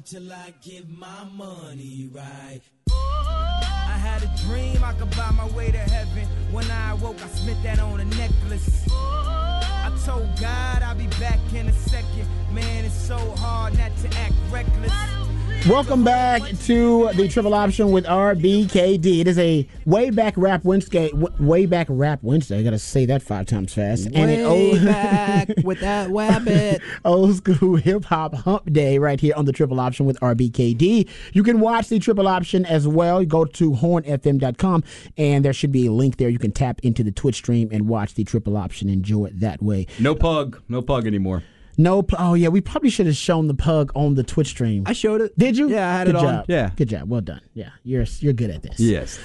till I get my money right. I had a dream I could buy my way to heaven. When I awoke, I spent that on a necklace. I told God I'll be back in a second. Man, it's so hard not to act reckless. Welcome back to the Triple Option with RBKD. It is a way back rap Wednesday. I gotta say that 5 times fast. Back with that wabbit. Old school hip hop hump day right here on the Triple Option with RBKD. You can watch the Triple Option as well. You go to hornfm.com and there should be a link there. You can tap into the Twitch stream and watch the Triple Option. Enjoy it that way. No pug anymore. Oh yeah, we probably should have shown the pug on the Twitch stream. I showed it. Did you? Yeah, I had good it job. on. Yeah. Good job. Well done. Yeah, you're good at this. Yes.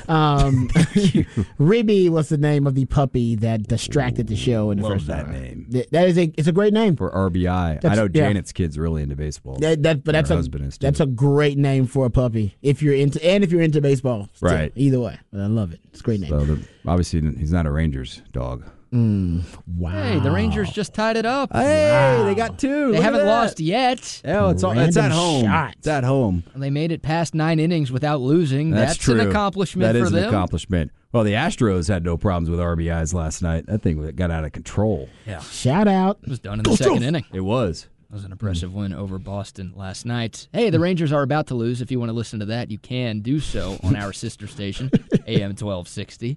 Ribby was the name of the puppy that distracted the show in the Love first that hour. name. It's a great name For RBI. I know Janet's kid's really into baseball. That's a great name for a puppy if you're into baseball. Still, right. Either way, I love it. It's a great name. So obviously he's not a Rangers dog. Wow. Hey, the Rangers just tied it up. Wow. They got 2. They Look haven't at that. lost yet. Oh, it's at Random home. shot. It's at home. They made it past 9 innings without losing. That's true. An accomplishment That for is them. an accomplishment. Well, the Astros had no problems with RBIs last night. That thing got out of control. Yeah. Shout out. It was done in the second inning. It was. It was an impressive win over Boston last night. Hey, the Rangers are about to lose. If you want to listen to that, you can do so on our sister station, AM 1260.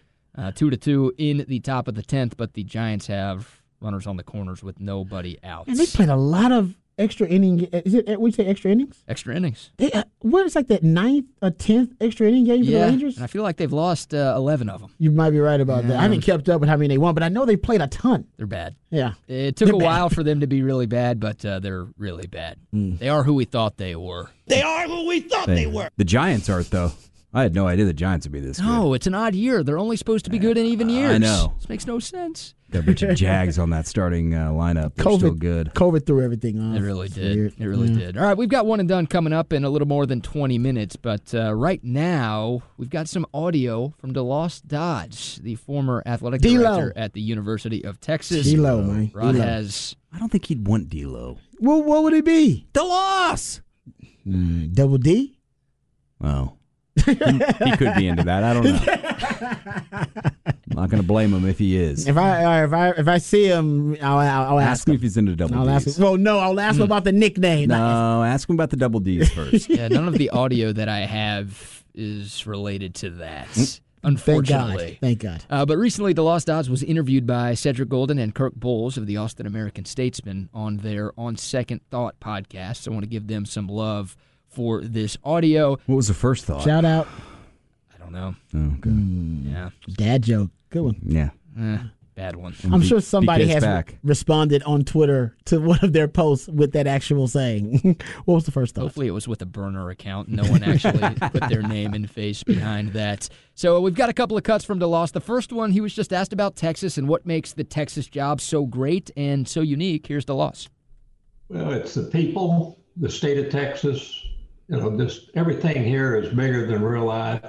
2-2 in the top of the 10th, but the Giants have runners on the corners with nobody out. And they played a lot of extra inning. Is it? We say extra innings. Extra innings. What is like that 9th or 10th extra inning game for the Rangers? And I feel like they've lost 11 of them. You might be right about that. I haven't kept up with how many they won, but I know they played a ton. They're bad. Yeah. It took a while for them to be really bad, but they're really bad. They are who we thought they were. They are who we thought they were. The Giants aren't, though. I had no idea the Giants would be this good. No, it's an odd year. They're only supposed to be good in even years. I know. This makes no sense. Got a bunch of Jags on that starting lineup. They're still good. COVID threw everything off. It really It's did. weird. It really did. All right, we've got one and done coming up in a little more than 20 minutes, but right now we've got some audio from DeLoss Dodge, the former athletic director at the University of Texas. D-Lo, man. Rod D-Lo. has... I don't think he'd want D'Lo. Well, what would he be? DeLoss! Double D? Oh. He could be into that. I don't know. I'm not going to blame him if he is. If I see him, I'll ask me him. if he's into double I'll D's. ask him. Well, no, I'll ask him about the nickname. No, ask him about the double D's first. Yeah, none of the audio that I have is related to that. Unfortunately. Thank God. But recently, DeLoss Dodds was interviewed by Cedric Golden and Kirk Bowles of the Austin American-Statesman on their On Second Thought podcast. So I want to give them some love for this audio. What was the first thought? Shout out. I don't know. Oh, okay. Yeah. Dad joke. Good one. Yeah. Bad one. I'm sure somebody BK's has back. responded on Twitter to one of their posts with that actual saying. What was the first thought? Hopefully it was with a burner account. No one actually put their name and face behind that. So we've got a couple of cuts from DeLoss. The first one, he was just asked about Texas and what makes the Texas job so great and so unique. Here's DeLoss. Well, it's the people, the state of Texas. Just everything here is bigger than real life.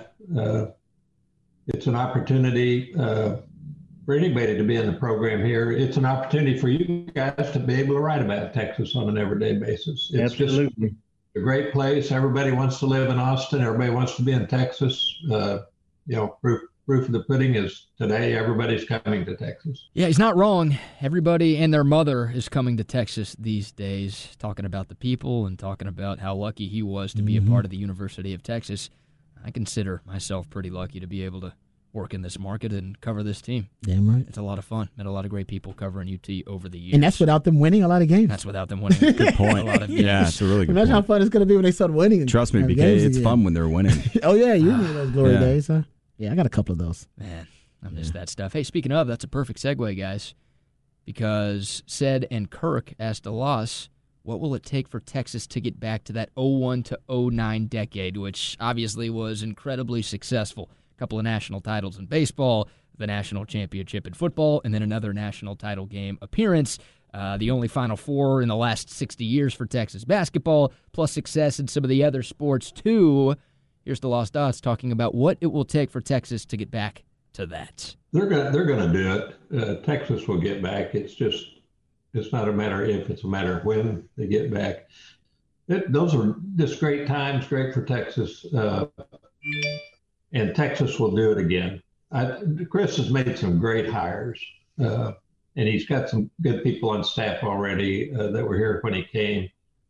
It's an opportunity for anybody to be in the program here. It's an opportunity for you guys to be able to write about Texas on an everyday basis. It's Absolutely. just a great place. Everybody wants to live in Austin. Everybody wants to be in Texas. Proof of the pudding is today everybody's coming to Texas. Yeah, he's not wrong. Everybody and their mother is coming to Texas these days, talking about the people and talking about how lucky he was to be a part of the University of Texas. I consider myself pretty lucky to be able to work in this market and cover this team. Damn right. It's a lot of fun. Met a lot of great people covering UT over the years. And that's without them winning a lot of games. That's without them winning. Good point. A lot of games. Yeah, it's a really good Imagine point. how fun it's going to be when they start winning. Trust me, BK, games it's again. fun when they're winning. Oh, yeah, you remember those glory Yeah. days, huh? Yeah, I got a couple of those. Man, I miss that stuff. Hey, speaking of, that's a perfect segue, guys, because Ced and Kirk asked DeLoss, what will it take for Texas to get back to that 01 to 09 decade, which obviously was incredibly successful. A couple of national titles in baseball, the national championship in football, and then another national title game appearance. The only Final Four in the last 60 years for Texas basketball, plus success in some of the other sports, too. Here's DeLoss Dodds talking about what it will take for Texas to get back to that. They're gonna do it. Texas will get back. It's not a matter if, it's a matter of when they get back. those are just great times, great for Texas, and Texas will do it again. Chris has made some great hires, and he's got some good people on staff already that were here when he came.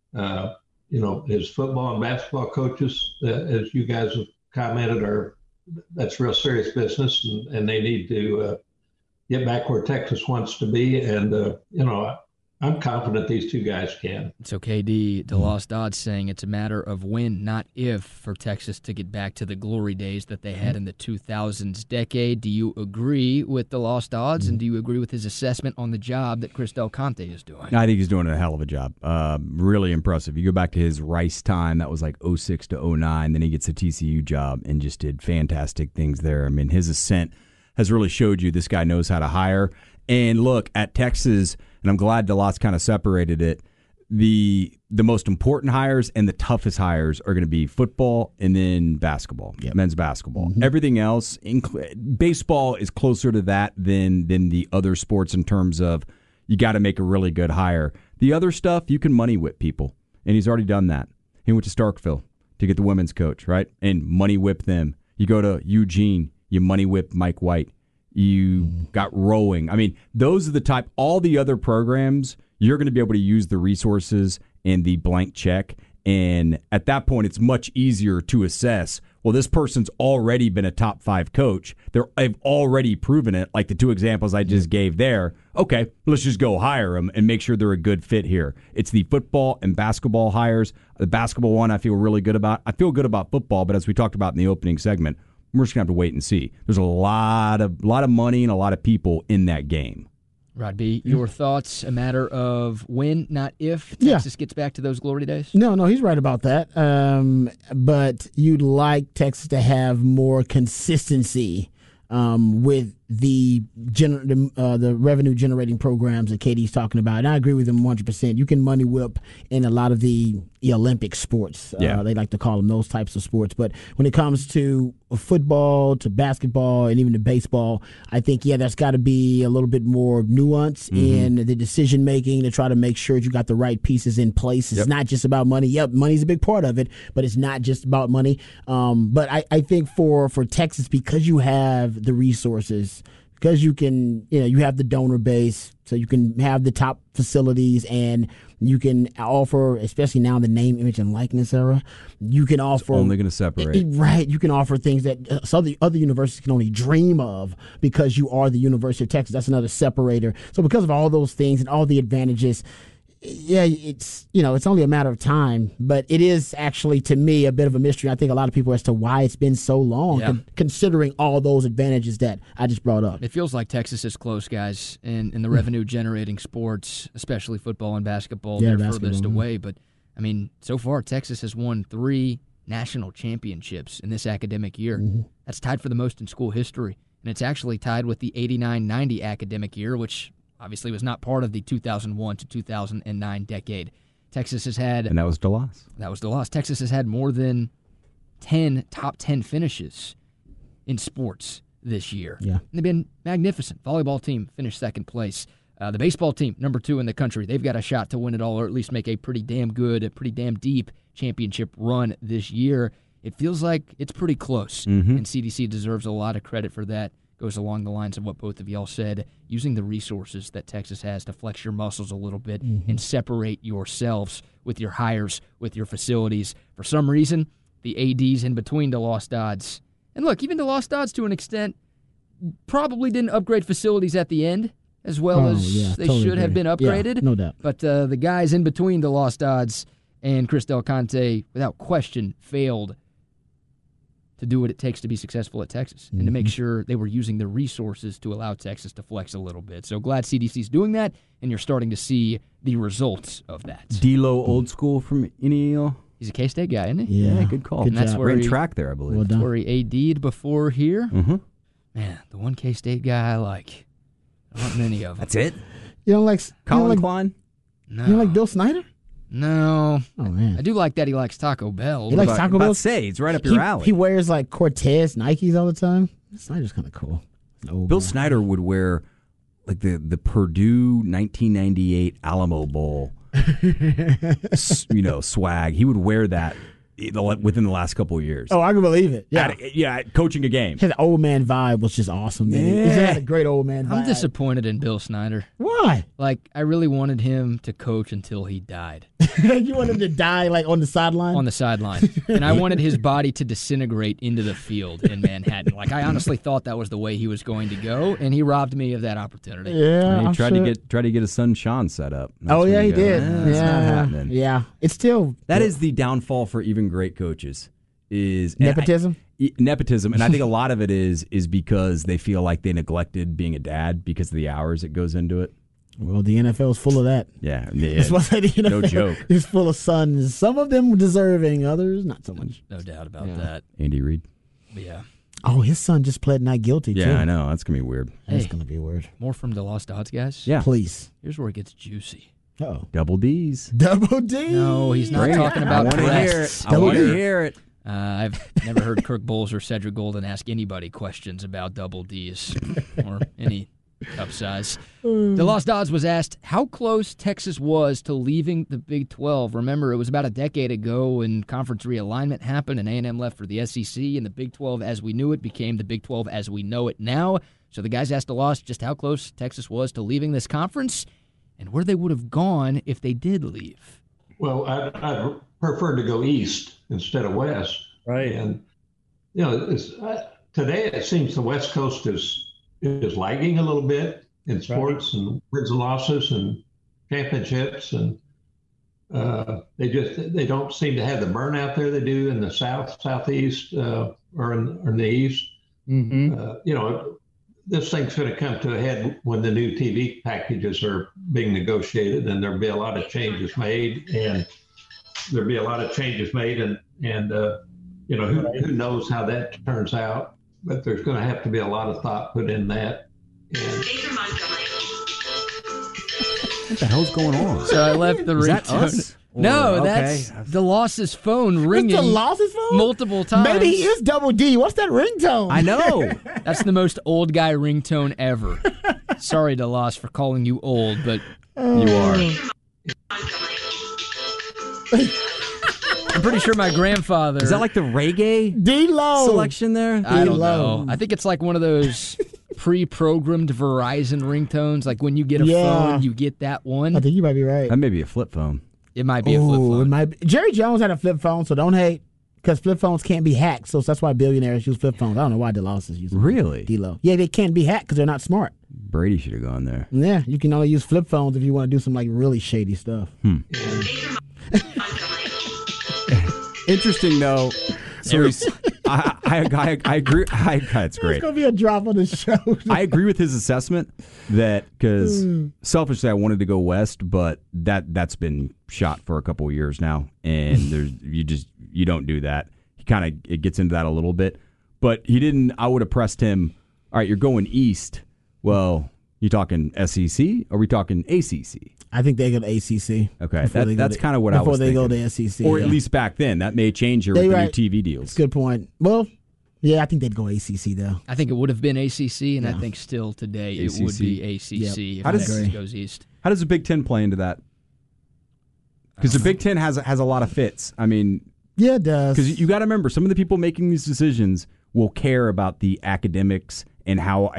His football and basketball coaches, as you guys have commented, that's real serious business, and they need to get back where Texas wants to be. And I'm confident these two guys can. So KD, DeLoss Dodds saying it's a matter of when, not if, for Texas to get back to the glory days that they had in the 2000s decade. Do you agree with DeLoss Dodds, and do you agree with his assessment on the job that Chris Del Conte is doing? I think he's doing a hell of a job. Really impressive. You go back to his Rice time, that was like 06 to 09. Then he gets a TCU job and just did fantastic things there. I mean, his ascent has really showed you this guy knows how to hire. And look, at Texas, and I'm glad DeLoss kind of separated it, the most important hires and the toughest hires are going to be football and then basketball, men's basketball. Mm-hmm. Everything else, baseball is closer to that than the other sports in terms of you got to make a really good hire. The other stuff, you can money whip people, and he's already done that. He went to Starkville to get the women's coach, right? And money whip them. You go to Eugene, you money whip Mike White. You got rowing. I mean, those are the type, all the other programs, you're going to be able to use the resources and the blank check. And at that point, it's much easier to assess, well, this person's already been a top 5 coach. They've already proven it, like the 2 examples I just gave there. Okay, let's just go hire them and make sure they're a good fit here. It's the football and basketball hires. The basketball one I feel really good about. I feel good about football, but as we talked about in the opening segment, we're just going to have to wait and see. There's a lot of money and a lot of people in that game. Rod B., your thoughts, a matter of when, not if, Texas gets back to those glory days? No, he's right about that. But you'd like Texas to have more consistency with the revenue-generating programs that KD's talking about. And I agree with him 100%. You can money whip in a lot of the Olympic sports. They like to call them those types of sports. But when it comes to football, to basketball, and even to baseball, I think, there's got to be a little bit more nuance in the decision-making to try to make sure you got the right pieces in place. It's not just about money. Money's a big part of it, but it's not just about money. But I think for Texas, because you have the resources, because you can, you have the donor base, so you can have the top facilities, and you can offer, especially now in the name, image, and likeness era, you can offer. It's only going to separate. Right. You can offer things that some of the other universities can only dream of because you are the University of Texas. That's another separator. So because of all those things and all the advantages, it's it's only a matter of time, but it is actually, to me, a bit of a mystery. I think a lot of people as to why it's been so long, considering all those advantages that I just brought up. It feels like Texas is close, guys, in the revenue-generating sports, especially football and basketball. They're furthest away, but, I mean, so far Texas has won 3 national championships in this academic year. That's tied for the most in school history, and it's actually tied with the 89-90 academic year, which obviously was not part of the 2001 to 2009 decade. Texas has had... And that was DeLoss. That was DeLoss. Texas has had more than 10 top 10 finishes in sports this year. Yeah. And they've been magnificent. Volleyball team finished second place. The baseball team, number 2 in the country. They've got a shot to win it all, or at least make a pretty damn good, a pretty damn deep championship run this year. It feels like it's pretty close, and CDC deserves a lot of credit for that. Goes along the lines of what both of y'all said, using the resources that Texas has to flex your muscles a little bit and separate yourselves with your hires, with your facilities. For some reason, the ADs in between DeLoss Dodds. And look, even DeLoss Dodds, to an extent, probably didn't upgrade facilities at the end as well as they should have been upgraded. Yeah, no doubt. But the guys in between DeLoss Dodds and Chris Del Conte, without question, failed to do what it takes to be successful at Texas and to make sure they were using the resources to allow Texas to flex a little bit. So glad CDC's doing that, and you're starting to see the results of that. D'Lo Old School from NEL. He's a K-State guy, isn't he? Yeah, good call. And that's where ran he track there, I believe. Well done. That's where he AD'd before here. Mm-hmm. Man, the one K-State guy I like. There aren't many of them. That's it? You don't like Colin Klein? No. You don't like Bill Snyder? No. Oh, man. I do like that he likes Taco Bell. He likes Taco Bell? Say, it's right up your alley. He wears like Cortez Nikes all the time. Snyder's kind of cool. Bill Snyder would wear like the Purdue 1998 Alamo Bowl swag. He would wear that within the last couple of years. Oh, I can believe it. Yeah. Coaching a game. His old man vibe was just awesome. Man. He had a great old man vibe. I'm disappointed in Bill Snyder. Why? Like, I really wanted him to coach until he died. You want him to die, like, on the sideline? On the sideline. And I wanted his body to disintegrate into the field in Manhattan. Like, I honestly thought that was the way he was going to go, and he robbed me of that opportunity. Yeah, and he I'm tried sure. to get his son Sean set up. That's Oh, when yeah, you he go, did. It's not happening. Yeah. It's still... That is the downfall for even great coaches. Is Nepotism? Nepotism, and I think a lot of it is because they feel like they neglected being a dad because of the hours that goes into it. Well, the NFL is full of that. Yeah. That's why the NFL No joke. is full of sons. Some of them deserving, others not so much. No doubt about that. Andy Reid. But yeah. Oh, his son just pled not guilty, too. Yeah, I know. That's going to be weird. That's Hey. going to be weird. More from the Lost Odds, guys? Yeah. Please. Here's where it gets juicy. Uh-oh. Double D's. Double D. No, he's not Great. talking about I want to hear it. breasts. I want to hear it. I've never heard Kirk Bowles or Cedric Golden ask anybody questions about double D's or any cup size. The Lost Odds was asked how close Texas was to leaving the Big 12. Remember, it was about a decade ago when conference realignment happened and A&M left for the SEC, and the Big 12 as we knew it became the Big 12 as we know it now. So the guys asked the Lost just how close Texas was to leaving this conference and where they would have gone if they did leave. Well, I'd prefer to go east instead of west. Right. And, today it seems the West Coast is lagging a little bit in sports and wins and losses and championships. And they don't seem to have the burnout there they do in the southeast, or in the east. Mm-hmm. This thing's going to come to a head when the new TV packages are being negotiated, and there'll be a lot of changes made, and who knows how that turns out, but there's going to have to be a lot of thought put in that. And What the hell's going on? So I left the Is that ringtone. us? No, Or- that's okay. the Loss's phone ringing That's the Loss's phone? multiple times. Maybe he is Double D. What's that ringtone? I know. That's the most old guy ringtone ever. Sorry to Loss for calling you old, but You are. I'm pretty sure my grandfather. Is that like the reggae D-Lo. selection there? I don't D-Lo. know. I think it's like one of those pre-programmed Verizon ringtones. Like when you get a Yeah. phone, you get that one. I think you might be right. That may be a flip phone. It might be a flip Ooh, it phone. might be. Jerry Jones had a flip phone, so don't hate, because flip phones can't be hacked. So that's why billionaires use flip phones. I don't know why DeLosses use them. Really? D-Lo. Yeah, they can't be hacked because they're not smart. Brady should have gone there. Yeah, you can only use flip phones if you want to do some like really shady stuff. Interesting though. So I agree. It's great. It's gonna be a drop on the show. I agree with his assessment that because selfishly I wanted to go west, but that's been shot for a couple of years now, and you don't do that. He it gets into that a little bit, but he didn't. I would have pressed him. All right, you're going east. Well, you talking SEC? Or are we talking ACC? I think they go to ACC. Okay, before they go that's to- kind of what I was before they thinking. go to SEC, or yeah. at least back then. That may change here with They the right. new TV deals. Good point. Well, yeah, I think they'd go ACC though. I think it would have been ACC, and I Yeah. think still today it ACC. would be ACC if How does- Texas goes east. How does the Big Ten play into that? Because the Big Ten has a lot of fits. I mean, Yeah, it does. because you got to remember, some of the people making these decisions will care about the academics and how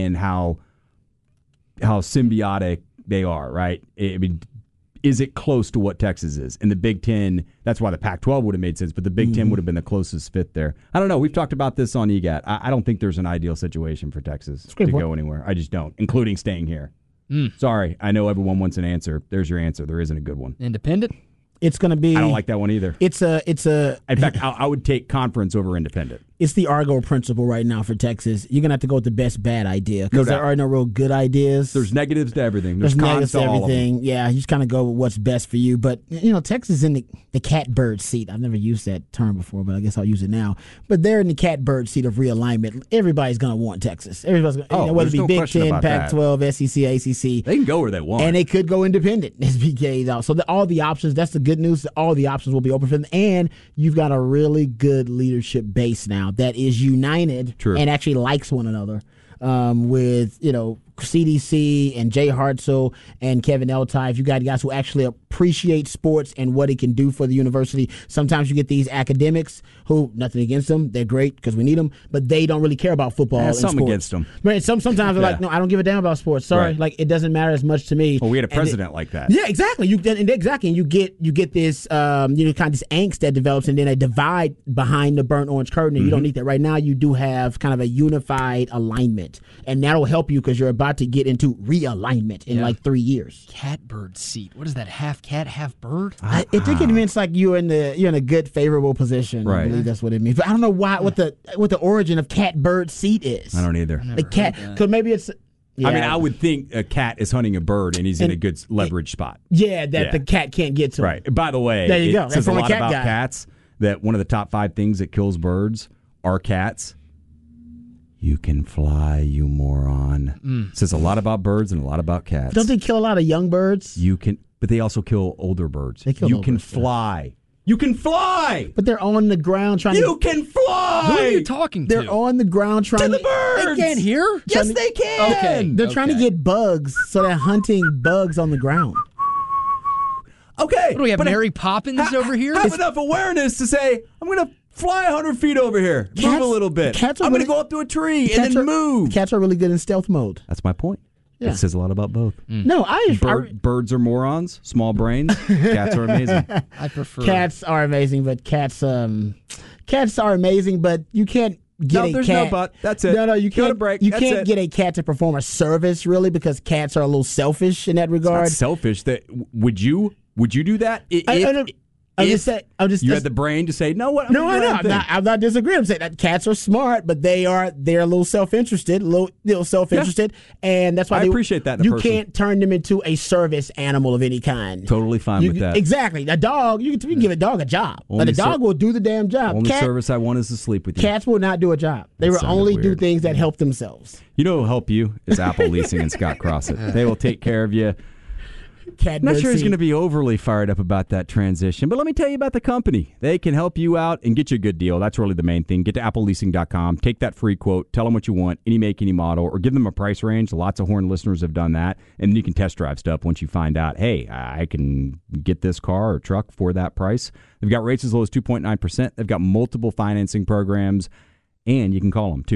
symbiotic they are, right? I mean, is it close to what Texas is? And the Big Ten, that's why the Pac-12 would have made sense, but the Big Ten would have been the closest fit there. I don't know. We've talked about this on EGAT. I don't think there's an ideal situation for Texas a good to point. go anywhere. I just don't, including staying here. Sorry, I know everyone wants an answer. There's your answer. There isn't a good one. Independent? It's going to be. I don't like that one either. It's a. In fact, I would take conference over independent. It's the Argo principle right now for Texas. You're gonna have to go with the best bad idea because No there doubt. are no real good ideas. There's negatives to everything. There's negatives cons to to all of them. everything. Yeah, you just kind of go with what's best for you. But Texas is in the catbird seat. I've never used that term before, but I guess I'll use it now. But they're in the catbird seat of realignment. Everybody's gonna want Texas. Everybody's gonna, whether it there's be no Big question Ten, about that. Pac-12, SEC, ACC. They can go where they want. And they could go independent, as BK out. So all the options, that's the good news. All the options will be open for them. And you've got a really good leadership base now that is united True. and actually likes one another. With CDC and Jay Hartzell and Kevin Eltai, if you got guys who actually appreciate sports and what it can do for the university, sometimes you get these academics who, nothing against them, they're great because we need them, but they don't really care about football and something sports. against them. Right, sometimes they're like, no, I don't give a damn about sports. Sorry, Right. like it doesn't matter as much to me. Well, we had a president like that. Yeah, exactly. And you get this kind of this angst that develops, and then a divide behind the burnt orange curtain. And you don't need that right now. You do have kind of a unified alignment, and that'll help you because you're about to get into realignment in like 3 years. Catbird seat. What is that? Half cat, half bird? I think it means like you're in a good favorable position. Right. I believe that's what it means. But I don't know what the origin of catbird seat is. I don't either. The cat, because maybe it's. Yeah. I mean, I would think a cat is hunting a bird and he's in a good leverage spot. Yeah, that the cat can't get to him. Right. By the way, There you go. it says That's a from a lot cat about guy. cats that one of the top 5 things that kills birds are cats. You can fly, you moron. It says a lot about birds and a lot about cats. Don't they kill a lot of young birds? You can, but they also kill older birds. They kill you older can birds, yeah. fly. You can fly. But they're on the ground trying You to. can fly. Who are you talking to? They're on the ground trying to the birds. They can't hear? Yes, they can. Okay. They're trying to get bugs, so they're hunting bugs on the ground. Okay. What do we have, but Mary Poppins over here? Have enough awareness to say, I'm going to fly 100 feet over here. Move Cats- a little bit. cats are I'm going to really- go up to a tree and Cats then are- move. Cats are really good in stealth mode. That's my point. Yeah. It says a lot about both. No, Birds are morons, small brains. Cats are amazing. I prefer. cats are amazing, but cats are amazing, but you can't get No, a there's cat. no but. That's it. No, you Go to can't. break. You That's can't it. get a cat to perform a service really because cats are a little selfish in that It's regard. not selfish. That would you do that? I'm If just saying. you had the brain to say, no, what? I'm No, gonna I do know. my I'm thing." not disagreeing. I'm saying that cats are smart, but they're a little self-interested, little self-interested, and that's why I appreciate that in a you person. can't turn them into a service animal of any kind. Totally fine with that. Exactly. A dog, you can give a dog a job, but Only a dog will do the damn job. Only service I want is to sleep with you. Cats will not do a job. They will sounded only do weird. things that help themselves. You know who'll help you is Apple Leasing and Scott Crossett. They will take care of you. Cat Not sure he's seat. going to be overly fired up about that transition, but let me tell you about the company. They can help you out and get you a good deal. That's really the main thing. Get to appleleasing.com, take that free quote, tell them what you want, any make, any model, or give them a price range. Lots of Horn listeners have done that, and then you can test drive stuff once you find out, hey, I can get this car or truck for that price. They've got rates as low as 2.9%. They've got multiple financing programs. And you can call them, too,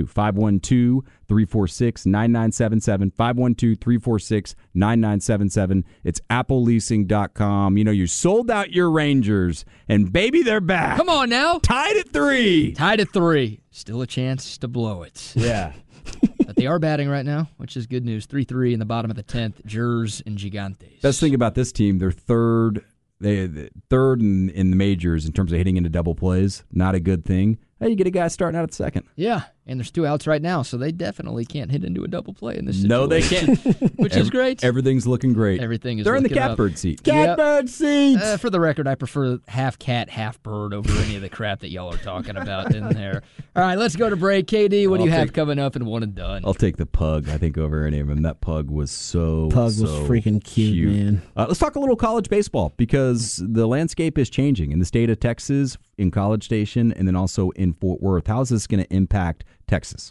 512-346-9977, 512-346-9977. It's appleleasing.com. You know, you sold out your Rangers, and baby, they're back. Come on now. Tied at 3. Tied at 3. Still a chance to blow it. Yeah. But they are batting right now, which is good news. 3-3 in the bottom of the 10th. Jers and Gigantes. Best thing about this team, they're third. They're third in the majors in terms of hitting into double plays. Not a good thing. Hey, you get a guy starting out at second. Yeah, and there's 2 outs right now, so they definitely can't hit into a double play in this situation. No, they can't. Which is great. Everything's looking great. Everything is They're in the looking up. catbird seat. Catbird seats. For the record, I prefer half cat, half bird over any of the crap that y'all are talking about in there. All right, let's go to break. KD, what do you have coming up in One and Done? I'll take the pug, I think, over any of them. That pug was so freaking cute, man. Let's talk a little college baseball because the landscape is changing in the state of Texas, in College Station, and then also in Fort Worth. How is this going to impact Texas?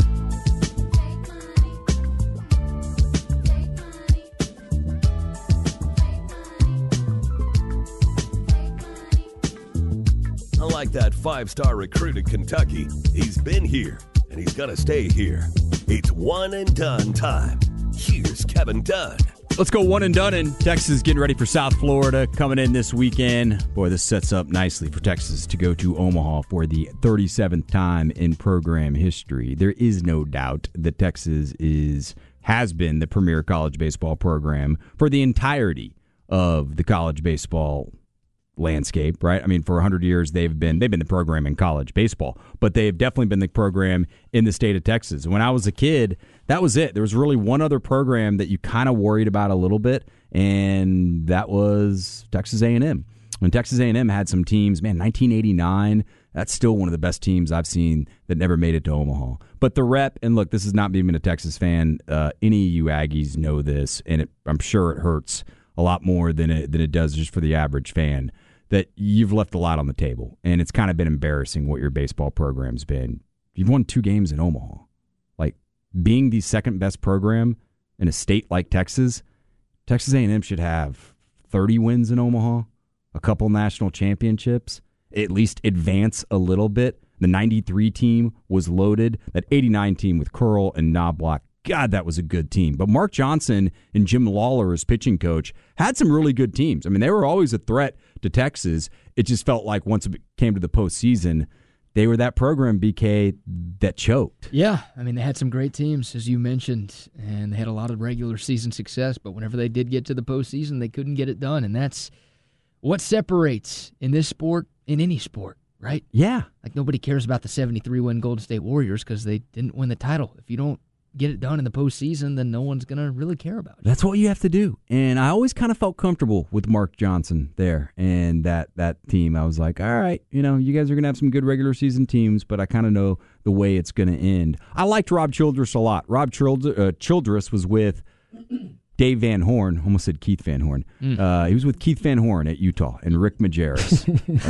Unlike that 5-star recruit at Kentucky, he's been here, and he's going to stay here. It's One and Done time. Here's Kevin Dunn. Let's go one and done in Texas, getting ready for South Florida coming in this weekend. Boy, this sets up nicely for Texas to go to Omaha for the 37th time in program history. There is no doubt that Texas has been the premier college baseball program for the entirety of the college baseball landscape, right? I mean, for 100 years they've been the program in college baseball, but they've definitely been the program in the state of Texas. When I was a kid, that was it. There was really one other program that you kind of worried about a little bit, and that was Texas A&M. When Texas A&M had some teams, man, 1989, that's still one of the best teams I've seen that never made it to Omaha. But the rep, and look, this is not being a Texas fan. Any of you Aggies know this, and I'm sure it hurts a lot more than it does just for the average fan, that you've left a lot on the table, and it's kind of been embarrassing what your baseball program's been. You've won 2 games in Omaha. Like, being the second best program in a state like Texas, Texas A&M should have 30 wins in Omaha, a couple national championships, at least advance a little bit. The 93 team was loaded. That 89 team with Curl and Knobloch, God, that was a good team. But Mark Johnson and Jim Lawler as pitching coach had some really good teams. I mean, they were always a threat to Texas. It just felt like once it came to the postseason, they were that program, BK, that choked. Yeah, I mean, they had some great teams, as you mentioned, and they had a lot of regular season success, but whenever they did get to the postseason, they couldn't get it done, and that's what separates in this sport, in any sport, right? Yeah. Like, nobody cares about the 73-win Golden State Warriors because they didn't win the title. If you don't get it done in the postseason, then no one's going to really care about it. That's what you have to do. And I always kind of felt comfortable with Mark Johnson there and that team. I was like, all right, you guys are going to have some good regular season teams, but I kind of know the way it's going to end. I liked Rob Childress a lot. Rob Childress was with Dave Van Horn. Almost said Keith Van Horn. He was with Keith Van Horn at Utah and Rick Majerus.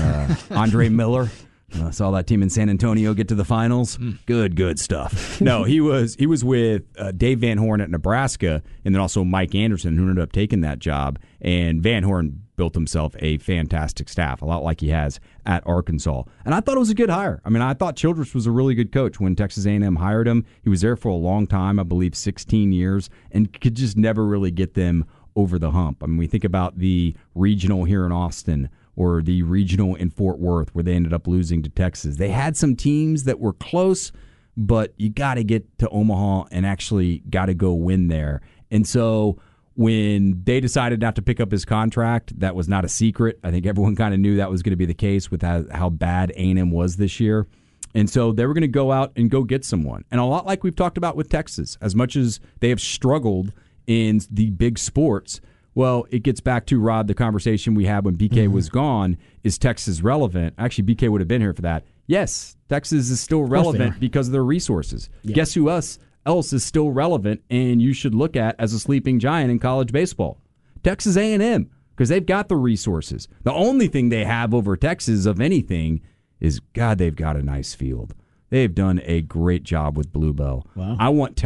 Andre Miller. Saw that team in San Antonio get to the finals. Good stuff. No, he was with Dave Van Horn at Nebraska, and then also Mike Anderson, who ended up taking that job. And Van Horn built himself a fantastic staff, a lot like he has at Arkansas. And I thought it was a good hire. I mean, I thought Childress was a really good coach when Texas A&M hired him. He was there for a long time, I believe 16 years, and could just never really get them over the hump. I mean, we think about the regional here in Austin, or the regional in Fort Worth where they ended up losing to Texas. They had some teams that were close, but you got to get to Omaha and actually got to go win there. And so when they decided not to pick up his contract, that was not a secret. I think everyone kind of knew that was going to be the case with how bad A&M was this year. And so they were going to go out and go get someone. And a lot like we've talked about with Texas, as much as they have struggled in the big sports, well, it gets back to, Rod, the conversation we had when BK was gone. Is Texas relevant? Actually, BK would have been here for that. Yes, Texas is still relevant because of their resources. Yeah. Guess who else is still relevant and you should look at as a sleeping giant in college baseball? Texas A&M, because they've got the resources. The only thing they have over Texas, of anything, is, God, they've got a nice field. They've done a great job with Bluebell. Wow. I want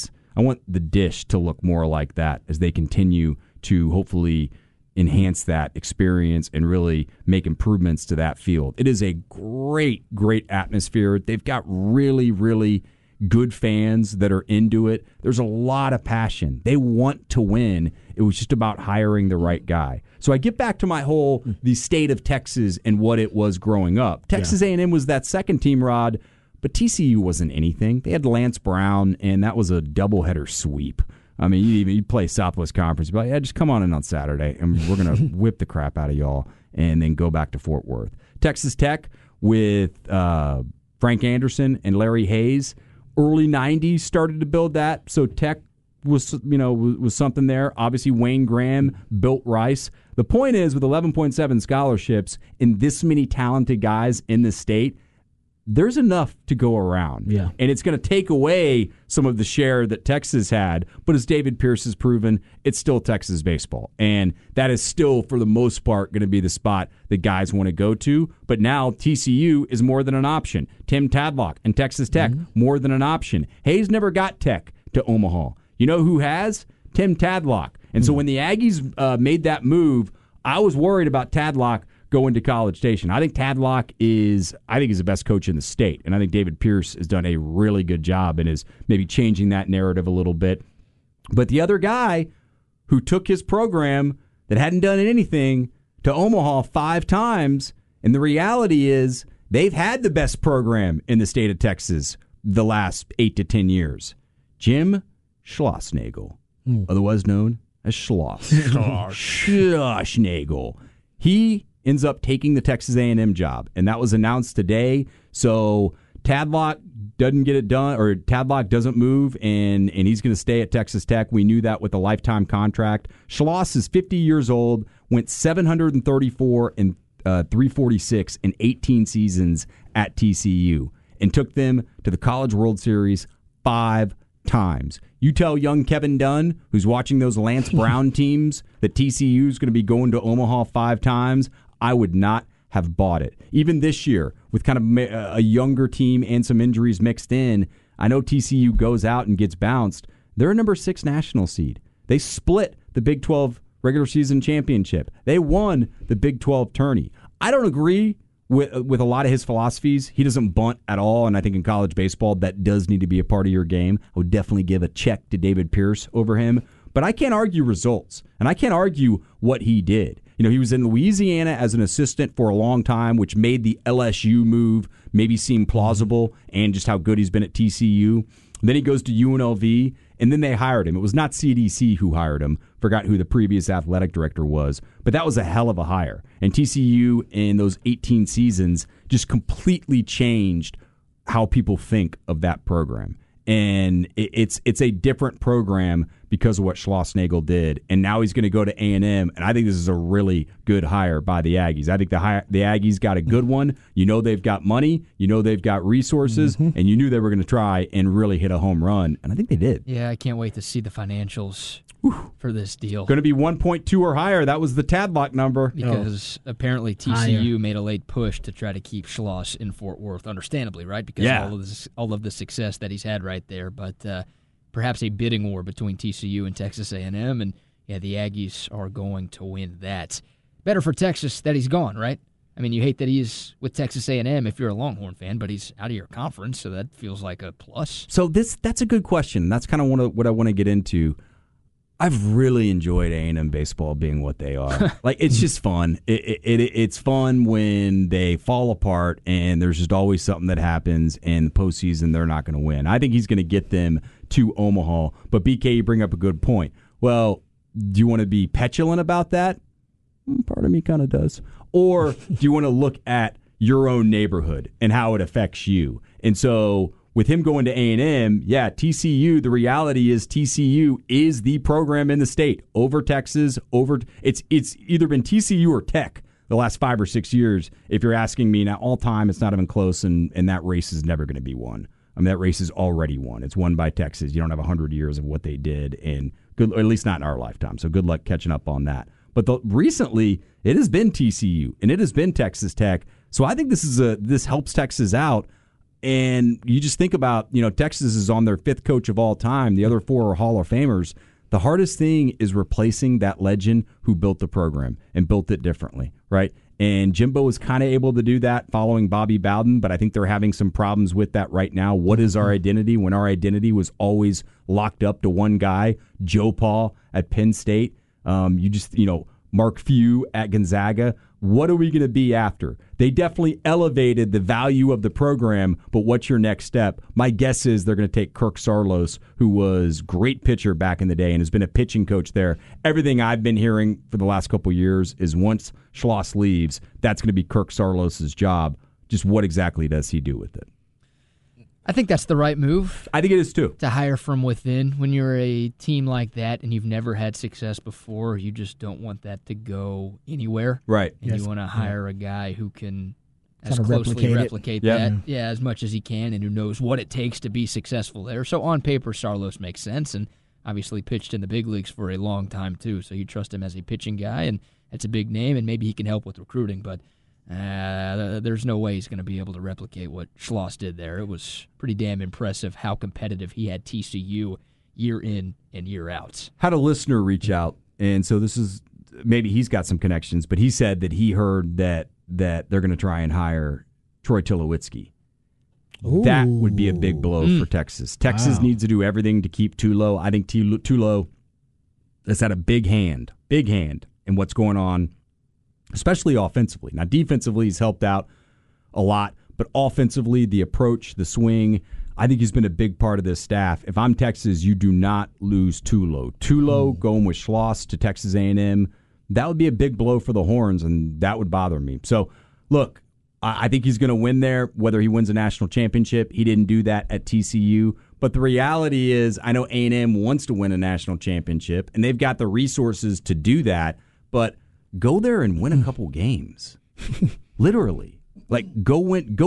the dish to look more like that as they continue to hopefully enhance that experience and really make improvements to that field. It is a great atmosphere. They've got really, really good fans that are into it. There's a lot of passion. They want to win. It was just about hiring the right guy. So I get back to my the state of Texas and what it was growing up. Texas A&M was that second team, Rod, but TCU wasn't anything. They had Lance Brown, and that was a doubleheader sweep. I mean, you'd play Southwest Conference, but just come on in on Saturday, and we're going to whip the crap out of y'all and then go back to Fort Worth. Texas Tech with Frank Anderson and Larry Hayes, early 90s started to build that, so Tech was something there. Obviously, Wayne Graham built Rice. The point is, with 11.7 scholarships and this many talented guys in the state, there's enough to go around. Yeah. And it's going to take away some of the share that Texas had. But as David Pierce has proven, it's still Texas baseball. And that is still, for the most part, going to be the spot that guys want to go to. But now TCU is more than an option. Tim Tadlock and Texas Tech, more than an option. Hayes never got Tech to Omaha. You know who has? Tim Tadlock. And so when the Aggies made that move, I was worried about Tadlock going to College Station. I think Tadlock is the best coach in the state, and I think David Pierce has done a really good job and is maybe changing that narrative a little bit. But the other guy who took his program that hadn't done anything to Omaha 5 times, and the reality is they've had the best program in the state of Texas the last 8 to 10 years. Jim Schlossnagle, otherwise known as Schloss. Schlossnagle. He ends up taking the Texas A&M job, and that was announced today. So Tadlock doesn't get it done, or Tadlock doesn't move, and he's going to stay at Texas Tech. We knew that with a lifetime contract. Schloss is 50 years old, went 734 and 346 in 18 seasons at TCU, and took them to the College World Series 5 times. You tell young Kevin Dunn, who's watching those Lance Brown teams, that TCU is going to be going to Omaha 5 times. I would not have bought it. Even this year, with kind of a younger team and some injuries mixed in, I know TCU goes out and gets bounced. They're a number 6 national seed. They split the Big 12 regular season championship. They won the Big 12 tourney. I don't agree with a lot of his philosophies. He doesn't bunt at all, and I think in college baseball that does need to be a part of your game. I would definitely give a check to David Pierce over him, but I can't argue results, and I can't argue what he did. He was in Louisiana as an assistant for a long time, which made the LSU move maybe seem plausible, and just how good he's been at TCU. And then he goes to UNLV, and then they hired him. It was not CDC who hired him. Forgot who the previous athletic director was, but that was a hell of a hire. And TCU in those 18 seasons just completely changed how people think of that program. And it's a different program because of what Schlossnagle did. And now he's going to go to A&M, and I think this is a really good hire by the Aggies. I think the Aggies got a good one. They've got money. They've got resources, and you knew they were going to try and really hit a home run, and I think they did. Yeah, I can't wait to see the financials for this deal. Going to be 1.2 or higher. That was the Tadlock number. Because apparently TCU made a late push to try to keep Schloss in Fort Worth, understandably, right? Because all of the success that he's had right there. But perhaps a bidding war between TCU and Texas A&M, and the Aggies are going to win that. Better for Texas that he's gone, right? I mean, you hate that he's with Texas A&M if you're a Longhorn fan, but he's out of your conference, so that feels like a plus. So that's a good question. That's kind of what I want to get into. I've really enjoyed A&M baseball being what they are. It's just fun. It's fun when they fall apart and there's just always something that happens, and the postseason they're not going to win. I think he's going to get them to Omaha. But BK, you bring up a good point. Well, do you want to be petulant about that? Part of me kind of does. Or do you want to look at your own neighborhood and how it affects you? And so with him going to A&M, TCU, the reality is TCU is the program in the state over Texas, it's either been TCU or Tech the last 5 or 6 years. If you're asking me now, all time, it's not even close, and that race is never going to be won. I mean, that race is already won. It's won by Texas. You don't have 100 years of what they did, and good, or at least not in our lifetime. So good luck catching up on that. But recently, it has been TCU and it has been Texas Tech. So I think this helps Texas out. And you just think about, Texas is on their 5th coach of all time. The other 4 are Hall of Famers. The hardest thing is replacing that legend who built the program and built it differently, right? And Jimbo was kind of able to do that following Bobby Bowden, but I think they're having some problems with that right now. What is our identity when our identity was always locked up to one guy, Joe Paul at Penn State? Mark Few at Gonzaga. What are we going to be after? They definitely elevated the value of the program, but what's your next step? My guess is they're going to take Kirk Saarloos, who was great pitcher back in the day and has been a pitching coach there. Everything I've been hearing for the last couple of years is once Schloss leaves, that's going to be Kirk Saarloos' job. Just what exactly does he do with it? I think that's the right move. I think it is too. To hire from within. When you're a team like that and you've never had success before, you just don't want that to go anywhere. Right. And you want to hire a guy who can as closely replicate that as much as he can, and who knows what it takes to be successful there. So on paper, Saarloos makes sense, and obviously pitched in the big leagues for a long time too. So you trust him as a pitching guy, and that's a big name, and maybe he can help with recruiting, but there's no way he's going to be able to replicate what Schloss did there. It was pretty damn impressive how competitive he had TCU year in and year out. Had a listener reach out, and so this is maybe he's got some connections, but he said that he heard that they're going to try and hire Troy Tulowitzki. That would be a big blow for Texas. Texas needs to do everything to keep Tulo. I think Tulo has had a big hand in what's going on, especially offensively. Now, defensively, he's helped out a lot, but offensively, the approach, the swing, I think he's been a big part of this staff. If I'm Texas, you do not lose Tulo. Tulo going with Schloss to Texas A&M, that would be a big blow for the Horns, and that would bother me. So, look, I think he's going to win there, whether he wins a national championship. He didn't do that at TCU. But the reality is, I know A&M wants to win a national championship, and they've got the resources to do that, but go there and win a couple games. Literally. Go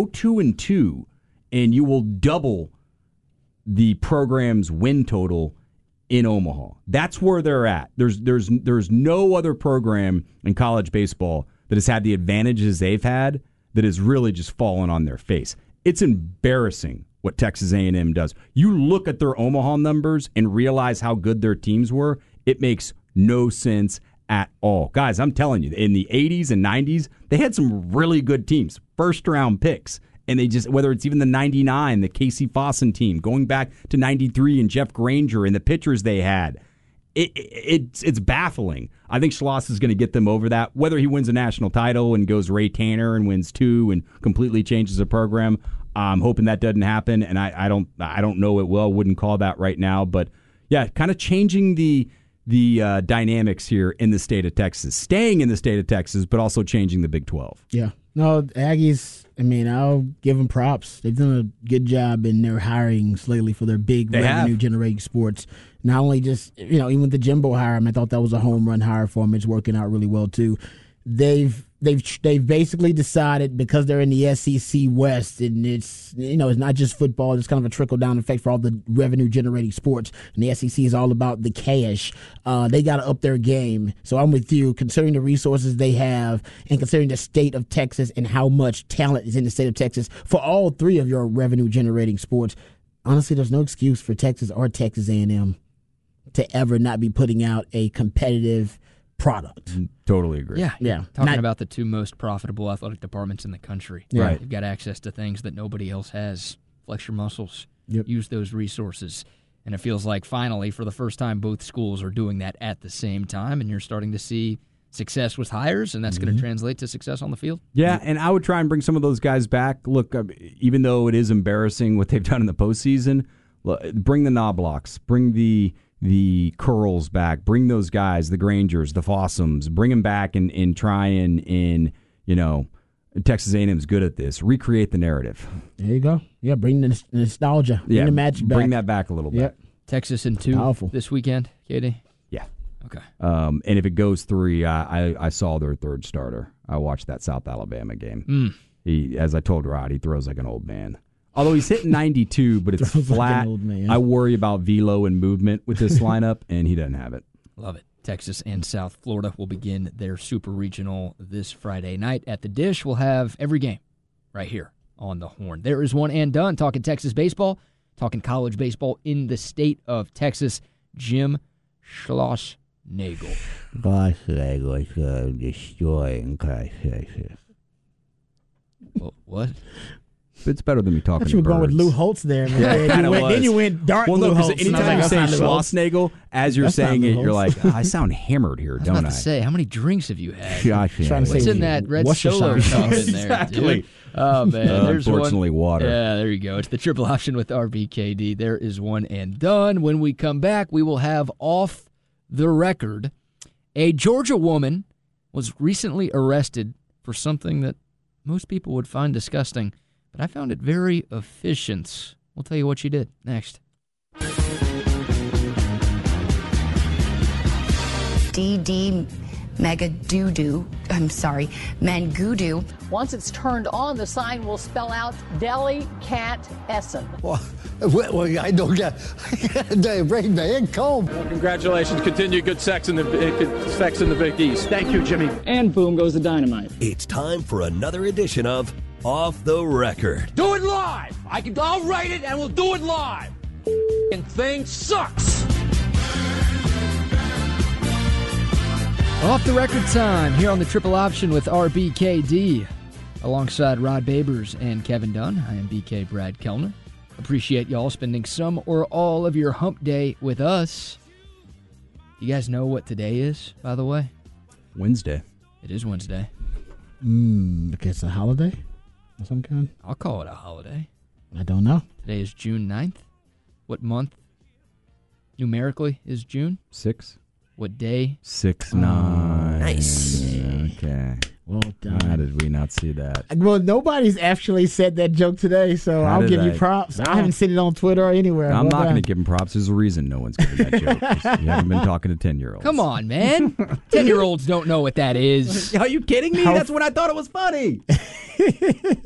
2-2, and you will double the program's win total in Omaha. That's where they're at. There's no other program in college baseball that has had the advantages they've had that has really just fallen on their face. It's embarrassing what Texas A&M does. You look at their Omaha numbers and realize how good their teams were. It makes no sense at all. Guys, I'm telling you, in the 80s and 90s, they had some really good teams, first-round picks. And they just, whether it's even the 99, the Casey Fossen team, going back to 93 and Jeff Granger and the pitchers they had, it's baffling. I think Schloss is going to get them over that. Whether he wins a national title and goes Ray Tanner and wins 2 and completely changes the program, I'm hoping that doesn't happen. And I don't know it will. Wouldn't call that right now. But yeah, kind of changing the dynamics here in the state of Texas, staying in the state of Texas, but also changing the Big 12. Yeah. No, Aggies, I mean, I'll give them props. They've done a good job in their hirings lately for their big revenue-generating sports. Not only just, even with the Jimbo hire, I thought that was a home run hire for them. It's working out really well, too. They've basically decided, because they're in the SEC West, and it's not just football, it's kind of a trickle-down effect for all the revenue-generating sports, and the SEC is all about the cash. They got to up their game. So I'm with you, considering the resources they have and considering the state of Texas and how much talent is in the state of Texas for all 3 of your revenue-generating sports. Honestly, there's no excuse for Texas or Texas A&M to ever not be putting out a competitive product. Totally agree. Yeah. Talking about the 2 most profitable athletic departments in the country. Yeah. Right. You've got access to things that nobody else has. Flex your muscles. Yep. Use those resources. And it feels like finally, for the first time, both schools are doing that at the same time, and you're starting to see success with hires, and that's going to translate to success on the field. Yeah, and I would try and bring some of those guys back. Look, even though it is embarrassing what they've done in the postseason, bring the Knoblauchs, bring the Curls back, bring those guys, the Grangers, the Fossums, bring them back and try and Texas A&M's good at this. Recreate the narrative. There you go. Yeah, bring the nostalgia. Bring the magic back. Bring that back a little bit. Yep. Texas in 2 Powerful. this weekend, Katie? Yeah. Okay. And if it goes 3, I saw their 3rd starter. I watched that South Alabama game. He, as I told Rod, he throws like an old man. Although he's hitting 92, but it's flat. Like I worry about velo and movement with this lineup, and he doesn't have it. Love it. Texas and South Florida will begin their Super Regional this Friday night at the Dish. We'll have every game right here on the Horn. There is one and done. Talking Texas baseball, talking college baseball in the state of Texas. Jim Schlossnagle. Schlossnagle is destroying Texas. What? It's better than me talking to you were going with birds. Lou Holtz there, man. Yeah, then you went dark Lou Holtz. Anytime you say Schlossnagle, as you're That's saying not it, Lou you're Holtz. like, I sound hammered here, I was don't about I? to say, how many drinks have you had? Trying to What's say in that red Worcestershire Solo cup in there? Exactly. Dude? Oh, man. There's Unfortunately, one. water. Yeah, there you go. It's the triple option with RBKD. There is one and done. When we come back, we will have off the record. A Georgia woman was recently arrested for something that most people would find disgusting, but I found it very efficient. We'll tell you what she did next. DD Mangudu. Once it's turned on, the sign will spell out Deli Cat Essen. Well, I don't get. They bring me in cold. Congratulations! Continue good sex in the Big East. Thank you, Jimmy. And boom goes the dynamite. It's time for another edition of Off the Record. Do it live. I'll write it and we'll do it live. And thing sucks. Off the record time here on the Triple Option with RBKD. Alongside Rod Babers and Kevin Dunn, I am BK Brad Kellner. Appreciate y'all spending some or all of your hump day with us. You guys know what today is, by the way? Wednesday. It is Wednesday. Okay, it's a holiday of some kind? I'll call it a holiday. I don't know. Today is June 9th. What month numerically is June? 6. What day? 6/9. Nice. Okay. Well done. How did we not see that? Well, nobody's actually said that joke today, so How I'll did give you I- props. No. I haven't seen it on Twitter or anywhere. I'm Well not going to done. give him props. There's a reason no one's giving that joke. 'Cause you haven't been talking to 10-year-olds. Come on, man. 10-year-olds don't know what that is. Are you kidding me? How- That's when I thought it was funny.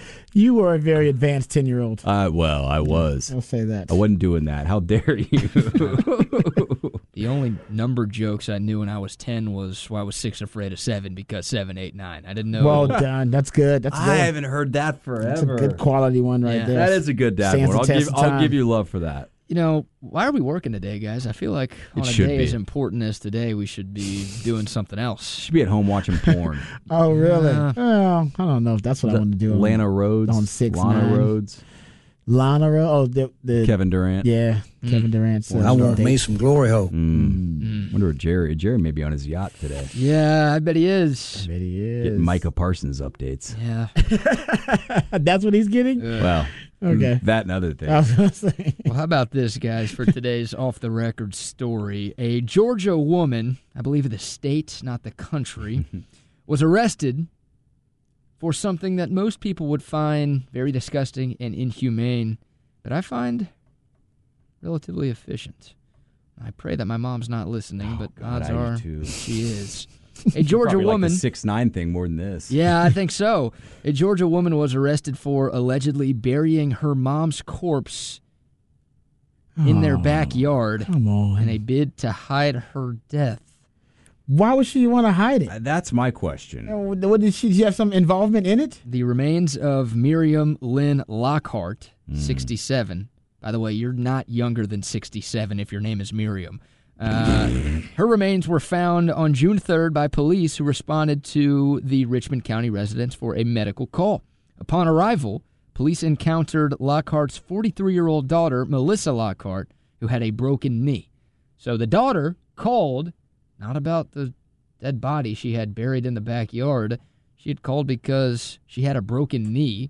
You were a very advanced 10-year-old. Well, I was. I'll say that. I wasn't doing that. How dare you? The only number jokes I knew when I was 10 was why I was 6 afraid of 7 because 7, 8, 9. I didn't know. Well done. That's good. That's good. I haven't heard that forever. That's a good quality one right there. That is a good dad Stands one. the test of I'll time. give you love for that. You know, why are we working today, guys? I feel like on It a should day be. as important as today, we should be doing something else. Should be at home watching porn. Oh, really? Well, I don't know if that's what I want to do. Lana Rhodes. On 6 Lana 9. Rhodes. Lana Rhodes. Oh, the Kevin Durant. Yeah, Kevin Durant. I want me some glory hole. Wonder if Jerry may be on his yacht today. Yeah, I bet he is. I bet he is. Getting Micah Parsons updates. Yeah. That's what he's getting? Well, okay. That and other things. I was going to say. Well, how about this, guys, for today's off-the-record story? A Georgia woman, I believe the state, not the country, was arrested for something that most people would find very disgusting and inhumane, but I find relatively efficient. I pray that my mom's not listening, but odds I do are too. she is. A Georgia Probably woman. like the 6'9" thing more than this. Yeah, I think so. A Georgia woman was arrested for allegedly burying her mom's corpse in their backyard Come on. in a bid to hide her death. Why would she want to hide it? That's my question. What did she have some involvement in it? The remains of Miriam Lynn Lockhart, 67. By the way, you're not younger than 67 if your name is Miriam. Her remains were found on June 3rd by police who responded to the Richmond County residence for a medical call. Upon arrival, police encountered Lockhart's 43-year-old daughter, Melissa Lockhart, who had a broken knee. So the daughter called, not about the dead body she had buried in the backyard. She had called because she had a broken knee.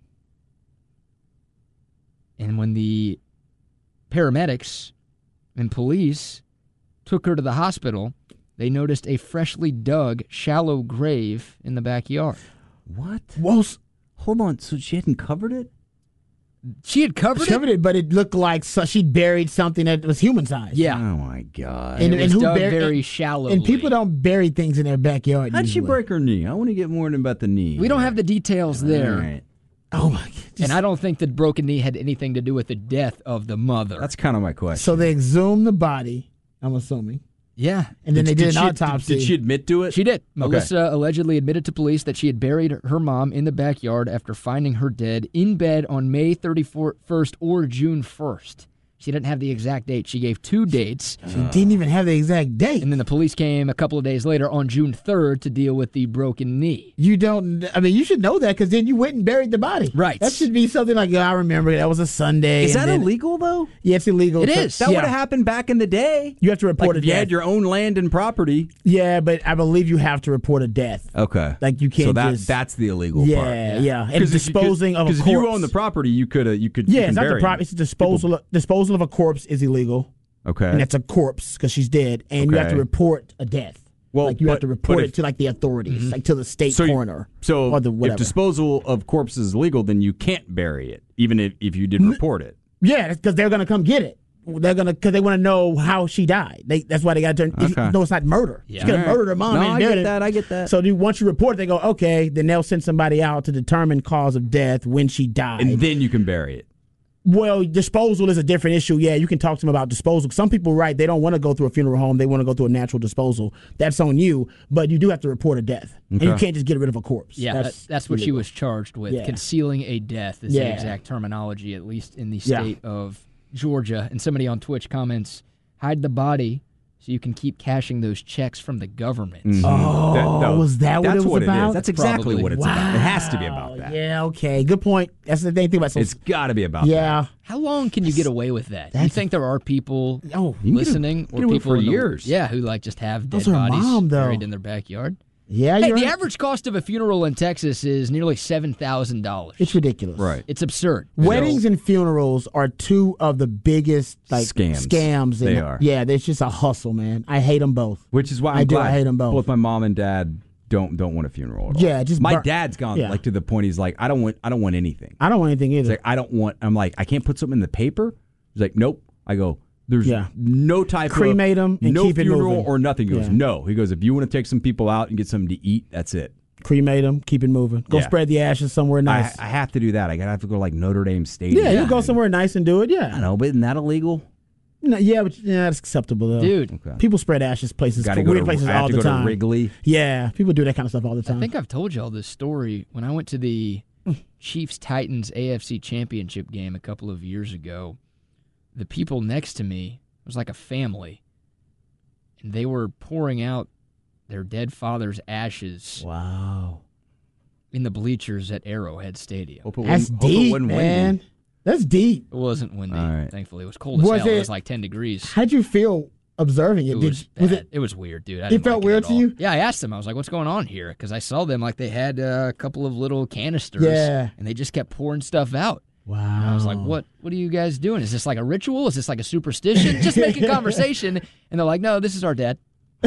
And when the paramedics and police took her to the hospital, they noticed a freshly dug, shallow grave in the backyard. What? Well, hold on. So she hadn't covered it? She had covered it? But it looked like she'd buried something that was human sized. Yeah. Oh, my God. And it was dug buried- very shallowly. And people don't bury things in their backyard. How'd she usually. break her knee? I want to get more about the knee. We don't have the details there. All right. Oh, my God. And I don't think the broken knee had anything to do with the death of the mother. That's kind of my question. So they exhumed the body, I'm assuming. Yeah. And then they did an she, autopsy. Did she admit to it? She did. Melissa allegedly admitted to police that she had buried her mom in the backyard after finding her dead in bed on May 31st or June 1st. She didn't have the exact date. She gave 2 dates. She didn't even have the exact date. And then the police came a couple of days later on June 3rd to deal with the broken knee. You don't, I mean, you should know that because then you went and buried the body. Right. That should be something like, I remember that was a Sunday. Is and that then- illegal, though? Yeah, it's illegal. It is. That would have happened back in the day. You have to report Like a if you death. had your own land and property. Yeah, but I believe you have to report a death. Okay. Like you can't So just. that's the illegal part. Yeah. And disposing of a corpse. Because if you own the property, you could. Yeah, you it's can not the bury property. it. It's disposal of a corpse is illegal. Okay. And that's a corpse because she's dead. And you have to Okay. report a death. Well, like you have but- to report but it to like the authorities, like to the state coroner. So or the if whatever. disposal of corpses is illegal, then you can't bury it, even if you did report it. Yeah, because they're gonna come get it. Because they want to know how she died. That's why they got to turn. Okay. No, it's not murder. Yeah. She's gonna All right. murder her mom. No, and I bury get it. that. I get that. So once you report it, they go, okay. Then they'll send somebody out to determine cause of death when she died. And then you can bury it. Well, disposal is a different issue. Yeah, you can talk to them about disposal. Some people, right, they don't want to go through a funeral home. They want to go through a natural disposal. That's on you, but you do have to report a death. And you can't just get rid of a corpse. Yeah, that's what she illegal. was charged with. Yeah. Concealing a death is Yeah. the exact terminology, at least in the Yeah. state of Georgia. And somebody on Twitch comments, hide the body so you can keep cashing those checks from the government. Oh, was that what that's it was what about? It is. That's exactly Probably. what it's about. It has to be about that. Yeah, okay. Good point. That's the thing about It's got to be about yeah. How long can you get away with that? You That's- think there are people Oh, You can get listening get or away people for in the- years. yeah, who like just have dead Those are bodies mom, though. buried in their backyard? Yeah, Hey, you're the right. average cost of a funeral in Texas is nearly $7,000. It's ridiculous. Right. It's absurd. Weddings and funerals are two of the biggest scams. They are. Yeah, there's just a hustle, man. I hate them both. Which is why I I'm do. glad I hate them both. Both my mom and dad don't want a funeral at all. Yeah, just my burn- dad's gone yeah. like to the point he's like, I don't want anything. I don't want anything He's either. like, I'm like, I can't put something in the paper. He's like, nope. I go, there's Yeah. no type Cremate of 'em and no keep it funeral moving. or nothing. He goes, Yeah. no. He goes, if you want to take some people out and get something to eat, that's it. Cremate them, keep it moving. Go spread the ashes somewhere nice. I have to do that. I gotta have to go to like Notre Dame Stadium. Yeah, you go somewhere nice and do it. Yeah, I know, but isn't that illegal? No, yeah, but that's acceptable though, dude. Okay. People spread ashes places, Gotta weird go to, places I have all to the go time. To Wrigley. Yeah, people do that kind of stuff all the time. I think I've told y'all this story when I went to the Chiefs-Titans AFC Championship game a couple of years ago. The people next to me, it was like a family, and they were pouring out their dead father's ashes. Wow. In the bleachers at Arrowhead Stadium. That's deep, man. That's deep. It wasn't windy, right. thankfully. It was cold as hell. It was like 10 degrees. How'd you feel observing it? It was weird, dude. I It didn't felt like weird at to all. you? Yeah, I asked them. I was like, what's going on here? Because I saw them like they had a couple of little canisters. Yeah. And they just kept pouring stuff out. Wow. And I was like, what are you guys doing? Is this like a ritual? Is this like a superstition? Just making conversation. And they're like, no, this is our dad. No,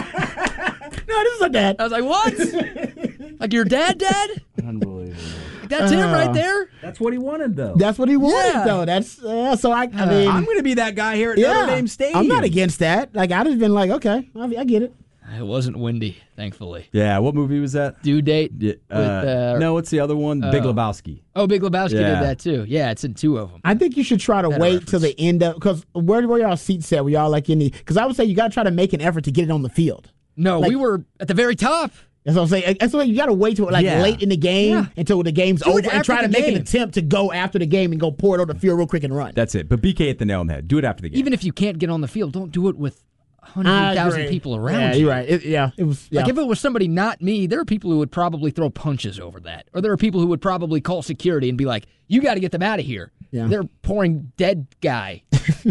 this is our dad. I was like, what? Like your dad? Unbelievable. That's him right there? That's what he wanted, though. That's what he wanted, though. That's so. I mean, I'm going to be that guy here at Notre Dame Stadium. I'm not against that. Like I'd have been like, okay, I get it. It wasn't windy, thankfully. Yeah, what movie was that? Due Date. No, what's the other one? Big Lebowski. Oh, Big Lebowski Yeah. did that too. Yeah, it's in two of them. I think you should try to wait till the end of because where y'all seats set? Were y'all like in the? Because I would say you got to try to make an effort to get it on the field. No, Like- we were at the very top. That's what I'm saying. That's what you got to wait till like Yeah. late in the game until the game's Do it over and after try to the make an game. attempt to go after the game and go pour it on the field real quick and run. That's it. But BK hit the nail on the head. Do it after the game. Even if you can't get on the field, don't do it with I 100,000 agree. people around Yeah, you. you're right. It was. Yeah. Like if it was somebody not me, there are people who would probably throw punches over that. Or there are people who would probably call security and be like, you got to get them out of here. Yeah. They're pouring dead guy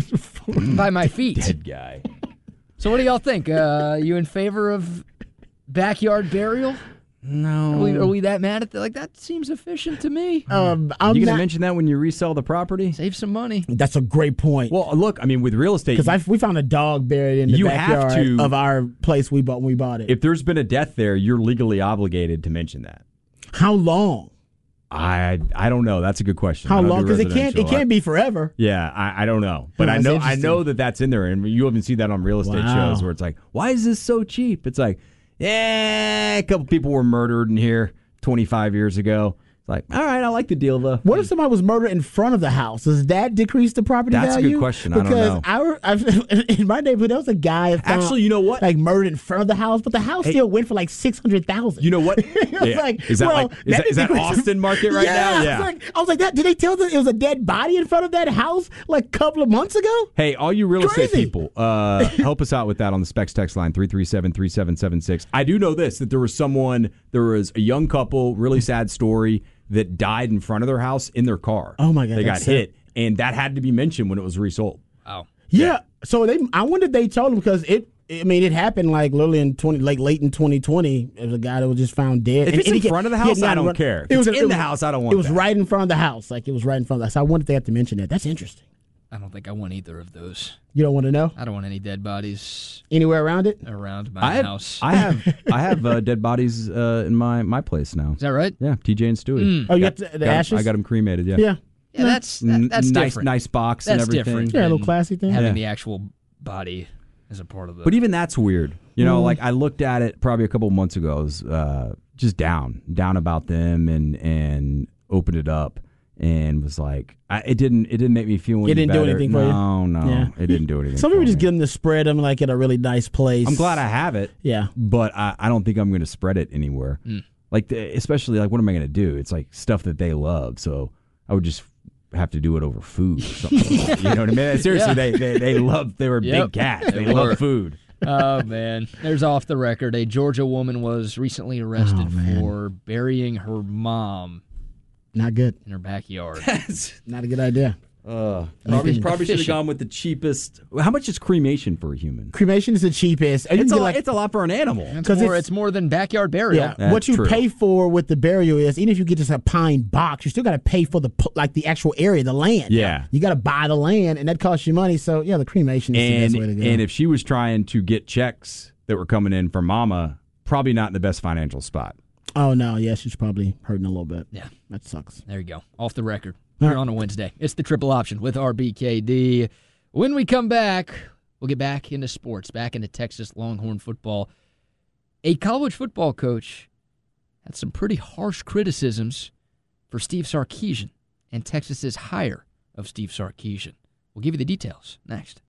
by my feet. Dead guy. So what do y'all think? You in favor of backyard burial? No. Are we that mad at that? Like, that seems efficient to me. I'm you going to not- mention that when you resell the property? Save some money. That's a great point. Well, look, I mean, with real estate, Because we found a dog buried in the You have backyard to- of our place we bought when we bought it. if there's been a death there, you're legally obligated to mention that. How long? I don't know. That's a good question. How I don't long? do Because it can't be forever. Yeah, I don't know, but Huh, I that's know interesting. that that's in there, and you haven't seen that on real estate Wow. shows where it's like, why is this so cheap? It's like, yeah, a couple people were murdered in here 25 years ago. It's like, all right, I like the deal though. What if somebody was murdered in front of the house? Does that decrease the property That's a value? good question. I don't Because know. in my neighborhood, there was a guy found, Actually, you know what? like murdered in front of the house, but the house still went for like $600,000. You know what? Like, is that well, is that decreases- Austin market right now? Yeah. I was like that. Did they tell that it was a dead body in front of that house like a couple of months ago? Hey, all you real estate Crazy. people, help us out with that on the Specs text line 337-3776. I do know this, that there was a young couple, really sad story, that died in front of their house in their car. Oh, my God, They got that's hit, and that had to be mentioned when it was resold. Oh. Yeah. So I wonder if they told him because it happened like literally in late in 2020. There was a guy that was just found dead. If it's in front of the house, I don't care. If it's in the house, I don't want It was that. right in front of the house. Like it was right in front of the house. I wonder if they have to mention that. That's interesting. I don't think I want either of those. You don't want to know I don't want any dead bodies anywhere around it. around my house. I have dead bodies in my place now. Is that right? Yeah, TJ and Stewie. Oh, you got the ashes? I got them cremated. Yeah. Yeah. Yeah, that's nice, different. nice box That's and everything. different. Yeah, a little than classy thing. Having Yeah. the actual body as a part of the. But even that's weird. You know, like I looked at it probably a couple of months ago. I was just down about them and opened it up and was like, it didn't make me feel any It didn't do better. anything for you? No, Yeah. it didn't do anything. Some for people just me. get them to spread them like at a really nice place. I'm glad I have it. Yeah. But I don't think I'm going to spread it anywhere. Like especially like what am I going to do? It's like stuff that they love, so I would just have to do it over food or something. Like that. You know what I mean? Seriously, they love. They were Yep. big cats. They They were. love food. Oh, man. There's off the record. A Georgia woman was recently arrested for burying her mom Not good. in her backyard. Not a good idea. Probably should have Efficient. gone with the cheapest. How much is cremation for a human? Cremation is the cheapest. And you It's can a, get, like, it's a lot for an animal. It's more than backyard burial. yeah. That's What you true. pay for with the burial is even if you get just a pine box, you still got to pay for the actual area, the land. Yeah. You got to buy the land, and that costs you money. So yeah, the cremation is the best way to go. And if she was trying to get checks that were coming in from Mama, probably not in the best financial spot. oh no, yeah, she's probably hurting a little bit. Yeah. That sucks. There you go. Off the record. Here on a Wednesday. It's the triple option with RBKD. When we come back, we'll get back into sports, back into Texas Longhorn football. A college football coach That's some pretty harsh criticisms for Steve Sarkisian and Texas's hire of Steve Sarkisian. We'll give you the details next.